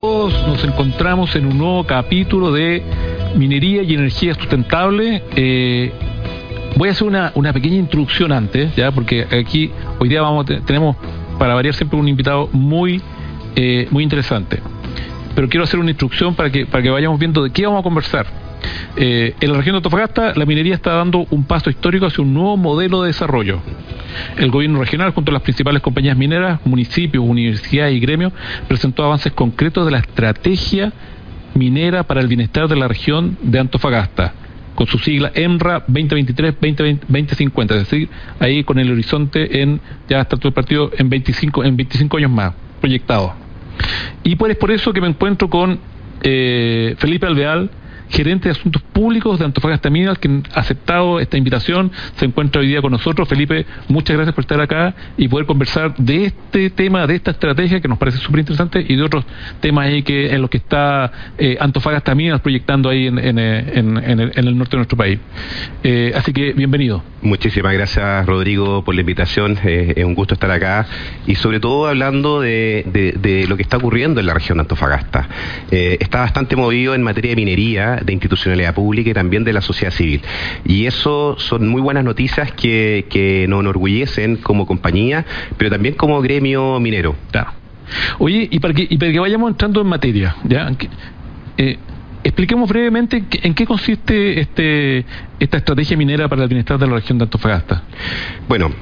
Nos encontramos en un nuevo capítulo de Minería y Energía Sustentable. Voy a hacer una pequeña introducción antes, ya, porque aquí hoy día tenemos para variar siempre un invitado muy interesante. Pero quiero hacer una introducción para que vayamos viendo de qué vamos a conversar. En la región de Antofagasta, la minería está dando un paso histórico hacia un nuevo modelo de desarrollo. El gobierno regional, junto a las principales compañías mineras, municipios, universidades y gremios, presentó avances concretos de la estrategia minera para el bienestar de la región de Antofagasta, con su sigla EMRA 2023-2050, es decir, ahí con el horizonte ya está todo el partido en 25 años más, proyectado. Y pues es por eso que me encuentro con Felipe Alvear, gerente de Asuntos Públicos de Antofagasta Minerals, quien ha aceptado esta invitación, se encuentra hoy día con nosotros. Felipe, muchas gracias por estar acá y poder conversar de este tema, de esta estrategia que nos parece súper interesante y de otros temas ahí en los que está Antofagasta Minerals proyectando ahí en el norte de nuestro país. Así que bienvenido. Muchísimas gracias, Rodrigo, por la invitación. Es un gusto estar acá y sobre todo hablando de lo que está ocurriendo en la región de Antofagasta. Está bastante movido en materia de minería, de institucionalidad pública y también de la sociedad civil. Y eso son muy buenas noticias que nos enorgullecen como compañía, pero también como gremio minero. Claro. Oye, y para que vayamos entrando en materia, ¿ya? Expliquemos brevemente en qué consiste esta estrategia minera para el bienestar de la región de Antofagasta. Bueno,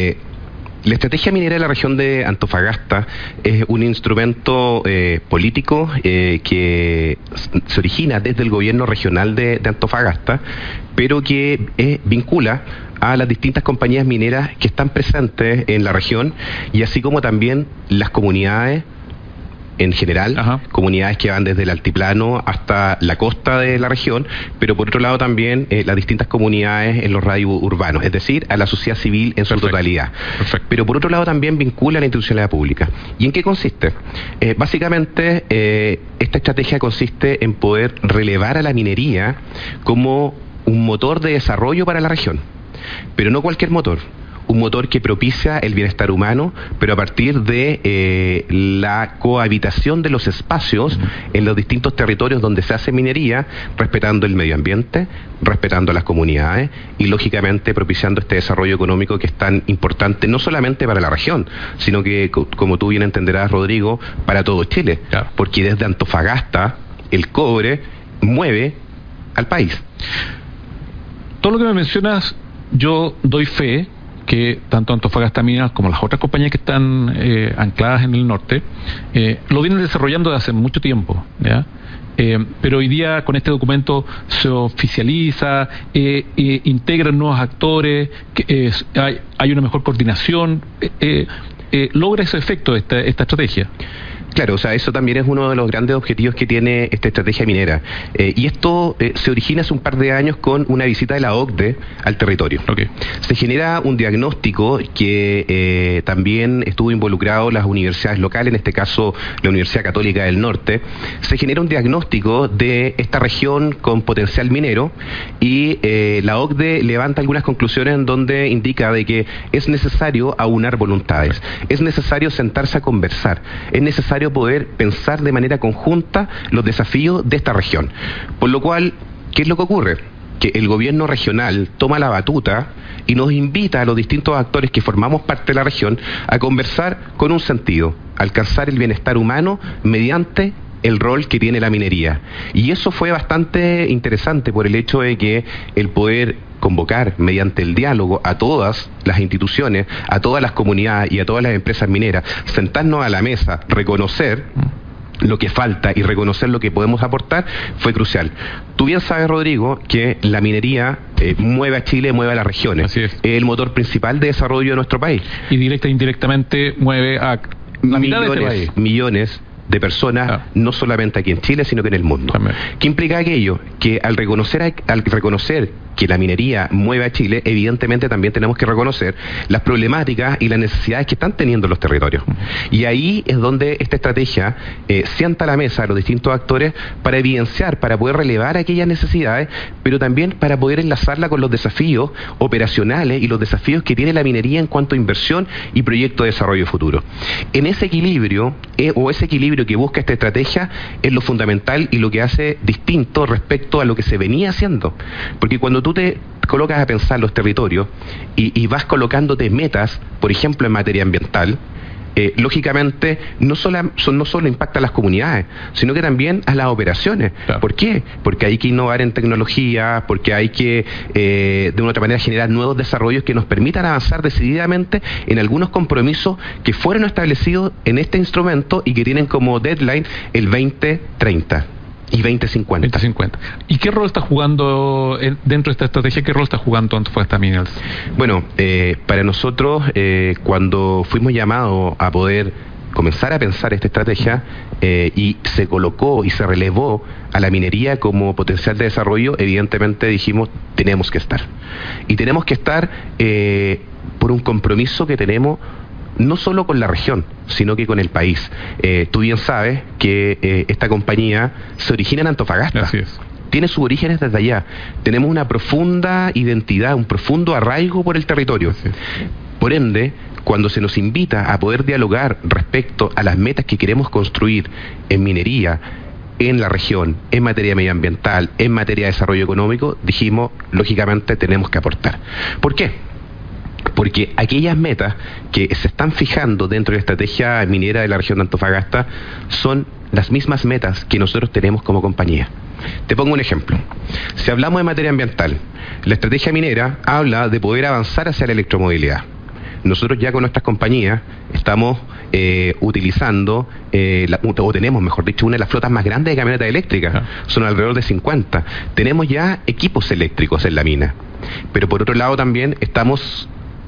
la estrategia minera de la región de Antofagasta es un instrumento político que se origina desde el gobierno regional de Antofagasta, pero que vincula a las distintas compañías mineras que están presentes en la región y así como también las comunidades en general. Ajá. Comunidades que van desde el altiplano hasta la costa de la región, pero por otro lado también las distintas comunidades en los radios urbanos, es decir, a la sociedad civil en su totalidad. Perfecto. Pero por otro lado también vincula a la institucionalidad pública. ¿Y en qué consiste? Básicamente, esta estrategia consiste en poder relevar a la minería como un motor de desarrollo para la región, pero no cualquier motor. Un motor que propicia el bienestar humano, pero a partir de la cohabitación de los espacios en los distintos territorios donde se hace minería, respetando el medio ambiente, respetando a las comunidades y lógicamente propiciando este desarrollo económico que es tan importante no solamente para la región, sino que, como tú bien entenderás, Rodrigo, para todo Chile. Claro. Porque desde Antofagasta el cobre mueve al país. Todo lo que me mencionas, yo doy fe que tanto Antofagasta Minerals como las otras compañías que están ancladas en el norte lo vienen desarrollando desde hace mucho tiempo, ¿ya? Pero hoy día con este documento se oficializa, integran nuevos actores, hay una mejor coordinación, logra ese efecto esta estrategia. Claro, o sea, eso también es uno de los grandes objetivos que tiene esta estrategia minera. Y esto se origina hace un par de años con una visita de la OCDE al territorio. Okay. Se genera un diagnóstico que también estuvo involucrado las universidades locales, en este caso la Universidad Católica del Norte. Se genera un diagnóstico de esta región con potencial minero y la OCDE levanta algunas conclusiones en donde indica de que es necesario aunar voluntades, es necesario sentarse a conversar, es necesario poder pensar de manera conjunta los desafíos de esta región. Por lo cual, ¿qué es lo que ocurre? Que el gobierno regional toma la batuta y nos invita a los distintos actores que formamos parte de la región a conversar con un sentido, alcanzar el bienestar humano mediante el rol que tiene la minería. Y eso fue bastante interesante por el hecho de que el poder convocar mediante el diálogo a todas las instituciones, a todas las comunidades y a todas las empresas mineras, sentarnos a la mesa, reconocer lo que falta y reconocer lo que podemos aportar, fue crucial. Tú bien sabes, Rodrigo, que la minería mueve a Chile, mueve a las regiones. Así es. Es el motor principal de desarrollo de nuestro país. Y directa e indirectamente mueve a la mitad de este país. Millones de personas, no solamente aquí en Chile, sino que en el mundo. También. ¿Qué implica aquello? Que al reconocer que la minería mueve a Chile, evidentemente también tenemos que reconocer las problemáticas y las necesidades que están teniendo los territorios. Y ahí es donde esta estrategia sienta a la mesa a los distintos actores para evidenciar, para poder relevar aquellas necesidades, pero también para poder enlazarla con los desafíos operacionales y los desafíos que tiene la minería en cuanto a inversión y proyecto de desarrollo futuro. En ese equilibrio, ese equilibrio territorio que busca esta estrategia es lo fundamental y lo que hace distinto respecto a lo que se venía haciendo. Porque cuando tú te colocas a pensar los territorios y vas colocándote metas, por ejemplo en materia ambiental, lógicamente no solo impacta a las comunidades, sino que también a las operaciones. Claro. ¿Por qué? Porque hay que innovar en tecnología, porque hay que de una otra manera generar nuevos desarrollos que nos permitan avanzar decididamente en algunos compromisos que fueron establecidos en este instrumento y que tienen como deadline el 2030 y 2050. 2050. ¿Y qué rol está jugando dentro de esta estrategia? ¿Qué rol está jugando Antofagasta Minerals? Bueno, para nosotros, cuando fuimos llamados a poder comenzar a pensar esta estrategia y se colocó y se relevó a la minería como potencial de desarrollo, evidentemente dijimos, tenemos que estar. Y tenemos que estar por un compromiso que tenemos no solo con la región, sino que con el país. Tú bien sabes que esta compañía se origina en Antofagasta. Así es. Tiene sus orígenes desde allá. Tenemos una profunda identidad, un profundo arraigo por el territorio. Así es. Por ende, cuando se nos invita a poder dialogar respecto a las metas que queremos construir en minería, en la región, en materia medioambiental, en materia de desarrollo económico, dijimos, lógicamente, tenemos que aportar. ¿Por qué? Porque aquellas metas que se están fijando dentro de la estrategia minera de la región de Antofagasta son las mismas metas que nosotros tenemos como compañía. Te pongo un ejemplo. Si hablamos de materia ambiental, la estrategia minera habla de poder avanzar hacia la electromovilidad. Nosotros ya con nuestras compañías estamos utilizando, o tenemos, mejor dicho, una de las flotas más grandes de camionetas eléctricas. Son alrededor de 50. Tenemos ya equipos eléctricos en la mina. Pero por otro lado también estamos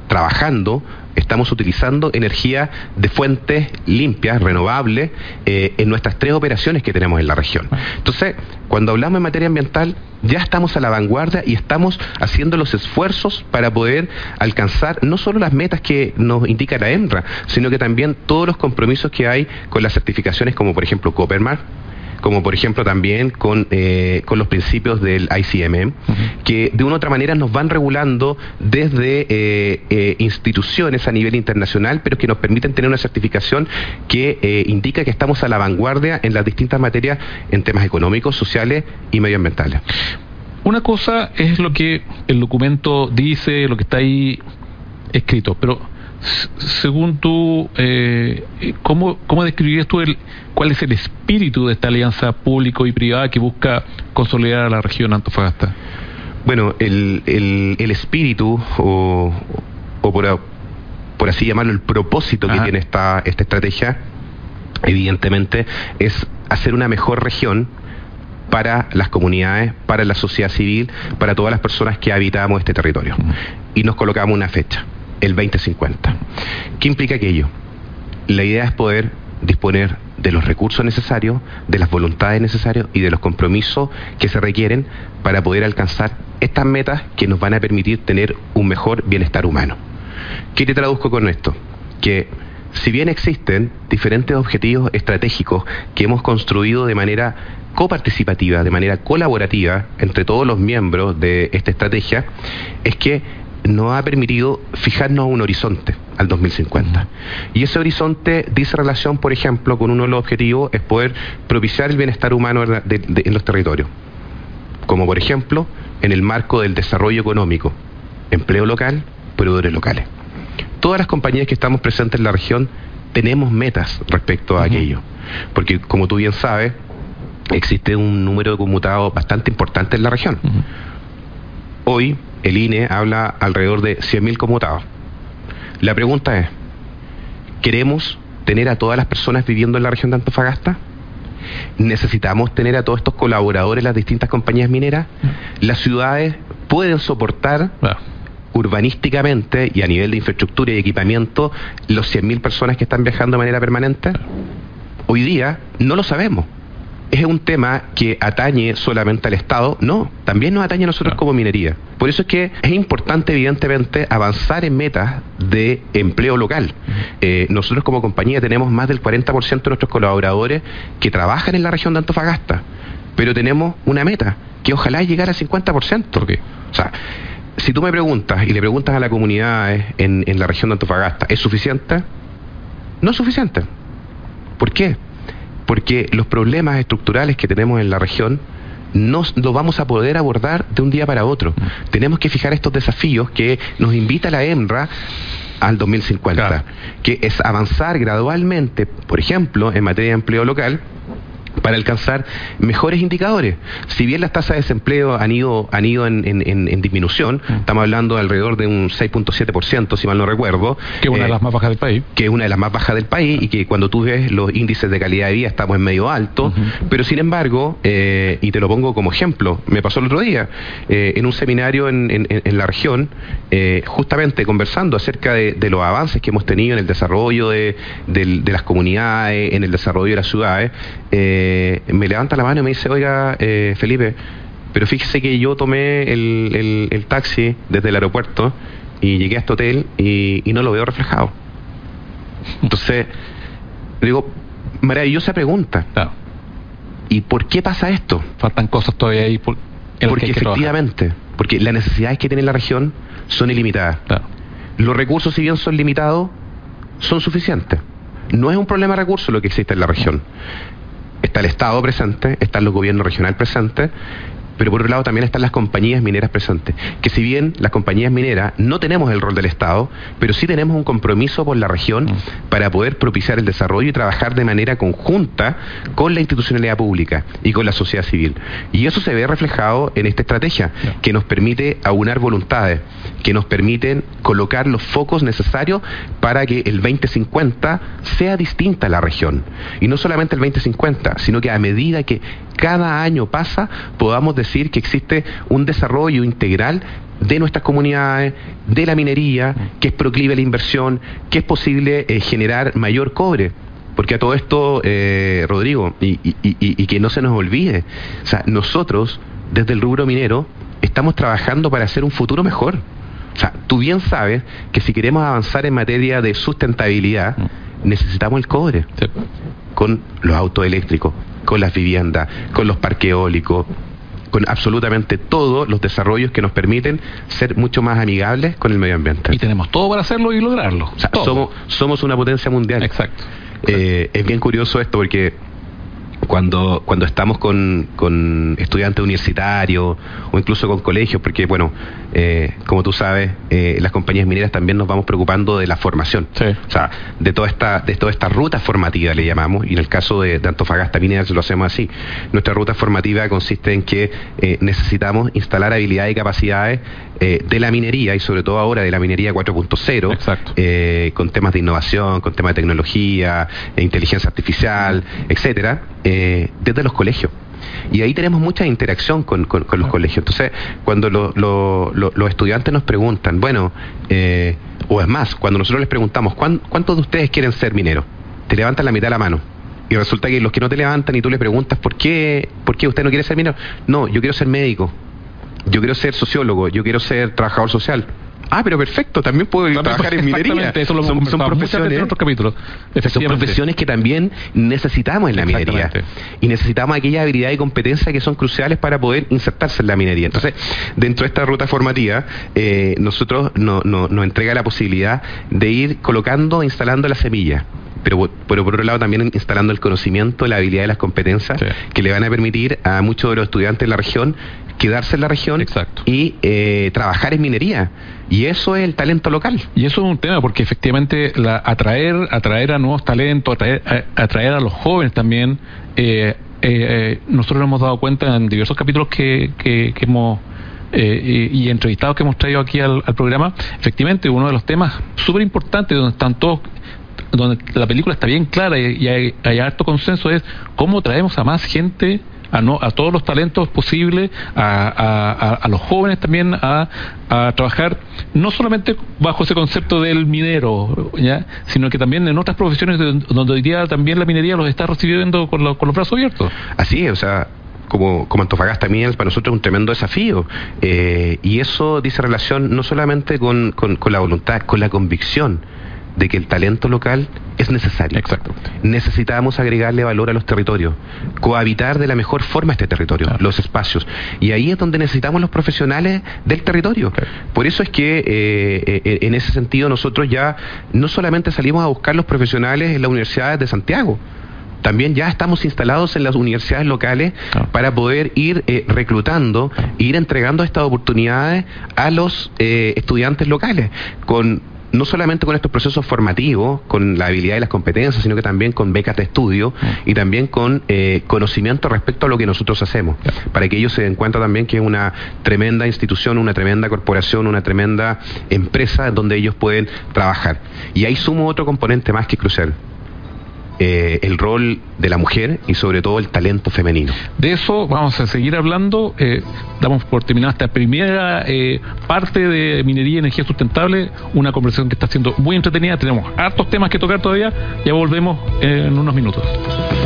utilizando energía de fuentes limpias, renovables, en nuestras 3 operaciones que tenemos en la región. Entonces, cuando hablamos en materia ambiental, ya estamos a la vanguardia y estamos haciendo los esfuerzos para poder alcanzar no solo las metas que nos indica la ENRA, sino que también todos los compromisos que hay con las certificaciones como por ejemplo Copper Mark, como por ejemplo también con los principios del ICMM, que de una u otra manera nos van regulando desde instituciones a nivel internacional, pero que nos permiten tener una certificación que indica que estamos a la vanguardia en las distintas materias en temas económicos, sociales y medioambientales. Una cosa es lo que el documento dice, lo que está ahí escrito, pero según tú, ¿cómo describirías tú cuál es el espíritu de esta alianza público y privada que busca consolidar a la región Antofagasta? Bueno, el espíritu, o por así llamarlo, el propósito que tiene esta estrategia, evidentemente, es hacer una mejor región para las comunidades, para la sociedad civil, para todas las personas que habitamos este territorio. Y nos colocamos una fecha, el 2050. ¿Qué implica aquello? La idea es poder disponer de los recursos necesarios, de las voluntades necesarias y de los compromisos que se requieren para poder alcanzar estas metas que nos van a permitir tener un mejor bienestar humano. ¿Qué te traduzco con esto? Que si bien existen diferentes objetivos estratégicos que hemos construido de manera coparticipativa, de manera colaborativa entre todos los miembros de esta estrategia, es que nos ha permitido fijarnos a un horizonte al 2050. Y ese horizonte dice relación, por ejemplo, con uno de los objetivos es poder propiciar el bienestar humano en los territorios. Como por ejemplo, en el marco del desarrollo económico, empleo local, proveedores locales. Todas las compañías que estamos presentes en la región tenemos metas respecto a aquello. Porque como tú bien sabes, existe un número de conmutados bastante importante en la región. Hoy el INE habla alrededor de 100.000 conmutados. La pregunta es, ¿queremos tener a todas las personas viviendo en la región de Antofagasta? ¿Necesitamos tener a todos estos colaboradores en las distintas compañías mineras? ¿Las ciudades pueden soportar urbanísticamente y a nivel de infraestructura y equipamiento los 100.000 personas que están viajando de manera permanente? Hoy día no lo sabemos. ¿Es un tema que atañe solamente al Estado? No, también nos atañe a nosotros como minería. Por eso es que es importante, evidentemente, avanzar en metas de empleo local. Nosotros como compañía tenemos más del 40% de nuestros colaboradores que trabajan en la región de Antofagasta, pero tenemos una meta que ojalá llegara al 50%. ¿Por qué? O sea, si tú me preguntas y le preguntas a la comunidad en la región de Antofagasta, ¿es suficiente? No es suficiente. ¿Por qué? porque los problemas estructurales que tenemos en la región no lo vamos a poder abordar de un día para otro. Tenemos que fijar estos desafíos que nos invita la EMRA al 2050, claro, que es avanzar gradualmente, por ejemplo, en materia de empleo local, para alcanzar mejores indicadores. Si bien las tasas de desempleo han ido en disminución, estamos hablando de alrededor de un 6.7%, si mal no recuerdo. Que es una de las más bajas del país. Que es una de las más bajas del país, y que cuando tú ves los índices de calidad de vida estamos en medio alto, pero sin embargo, y te lo pongo como ejemplo, me pasó el otro día, en un seminario en la región, justamente conversando acerca de los avances que hemos tenido en el desarrollo de las comunidades, en el desarrollo de las ciudades. Me levanta la mano y me dice: oiga, Felipe, pero fíjese que yo tomé el taxi desde el aeropuerto y llegué a este hotel y no lo veo reflejado. Entonces, digo, maravillosa pregunta. Claro. ¿Y por qué pasa esto? Faltan cosas todavía ahí porque efectivamente, porque las necesidades que tiene la región son ilimitadas. Claro. Los recursos, si bien son limitados, son suficientes. No es un problema de recursos lo que existe en la región. Está el Estado presente, están los gobiernos regionales presentes, pero por otro lado también están las compañías mineras presentes, que si bien las compañías mineras no tenemos el rol del Estado, pero sí tenemos un compromiso por la región para poder propiciar el desarrollo y trabajar de manera conjunta con la institucionalidad pública y con la sociedad civil. Y eso se ve reflejado en esta estrategia, que nos permite aunar voluntades, que nos permiten colocar los focos necesarios para que el 2050 sea distinta la región. Y no solamente el 2050, sino que a medida que cada año pasa, podamos decir que existe un desarrollo integral de nuestras comunidades, de la minería, que es proclive a la inversión, que es posible generar mayor cobre. Porque a todo esto, Rodrigo, y que no se nos olvide, o sea, nosotros, desde el rubro minero, estamos trabajando para hacer un futuro mejor. O sea, tú bien sabes que si queremos avanzar en materia de sustentabilidad, necesitamos el cobre. Sí. Con los autos eléctricos, con las viviendas, con los parques eólicos, con absolutamente todos los desarrollos que nos permiten ser mucho más amigables con el medio ambiente. Y tenemos todo para hacerlo y lograrlo. O sea, somos una potencia mundial. Exacto. Es bien curioso esto porque cuando estamos con estudiantes universitarios o incluso con colegios, porque bueno, como tú sabes, las compañías mineras también nos vamos preocupando de la formación. Sí. O sea, de toda esta ruta formativa le llamamos, y en el caso de Antofagasta Mineras lo hacemos así. Nuestra ruta formativa consiste en que necesitamos instalar habilidades y capacidades de la minería, y sobre todo ahora de la minería 4.0, con temas de innovación, con temas de tecnología, inteligencia artificial, etcétera, desde los colegios. Y ahí tenemos mucha interacción con los colegios. Entonces, cuando los estudiantes nos preguntan, bueno, o es más, cuando nosotros les preguntamos, ¿cuántos de ustedes quieren ser mineros? Te levantan la mitad de la mano. Y resulta que los que no te levantan y tú les preguntas, ¿por qué usted no quiere ser minero? No, yo quiero ser médico, yo quiero ser sociólogo, yo quiero ser trabajador social. Ah, pero perfecto, también puedo trabajar en minería. Eso lo son profesiones en otros capítulos. Son profesiones que también necesitamos en la minería. Y necesitamos aquellas habilidades y competencias que son cruciales para poder insertarse en la minería. Entonces, dentro de esta ruta formativa, nosotros nos entrega la posibilidad de ir colocando, instalando la semilla. Pero por otro lado también instalando el conocimiento, la habilidad y las competencias que le van a permitir a muchos de los estudiantes de la región quedarse en la región y trabajar en minería. Y eso es el talento local. Y eso es un tema, porque efectivamente atraer a nuevos talentos, atraer a los jóvenes también. Nosotros nos hemos dado cuenta en diversos capítulos que hemos y entrevistados que hemos traído aquí al programa. Efectivamente, uno de los temas súper importantes donde están todos, donde la película está bien clara y hay harto consenso, es cómo traemos a más gente, a todos los talentos posibles, a los jóvenes también a trabajar, no solamente bajo ese concepto del minero, ¿ya?, sino que también en otras profesiones donde hoy día también la minería los está recibiendo con los brazos abiertos. Así es, o sea, como Antofagasta Mineras para nosotros es un tremendo desafío, y eso dice relación no solamente con la voluntad, con la convicción de que el talento local es necesario. Exactamente. Necesitamos agregarle valor a los territorios, cohabitar de la mejor forma este territorio, los espacios. Y ahí es donde necesitamos los profesionales del territorio. Por eso es que en ese sentido nosotros ya no solamente salimos a buscar los profesionales en las universidades de Santiago, también ya estamos instalados en las universidades locales para poder ir reclutando, ir entregando estas oportunidades a los estudiantes locales, no solamente con estos procesos formativos, con la habilidad y las competencias, sino que también con becas de estudio y también con conocimiento respecto a lo que nosotros hacemos, para que ellos se den cuenta también que es una tremenda institución, una tremenda corporación, una tremenda empresa donde ellos pueden trabajar. Y ahí sumo otro componente más que es crucial. El rol de la mujer y sobre todo el talento femenino. De eso vamos a seguir hablando. Damos por terminada esta primera parte de Minería y Energía Sustentable, una conversación que está siendo muy entretenida. Tenemos hartos temas que tocar todavía. Ya volvemos en unos minutos.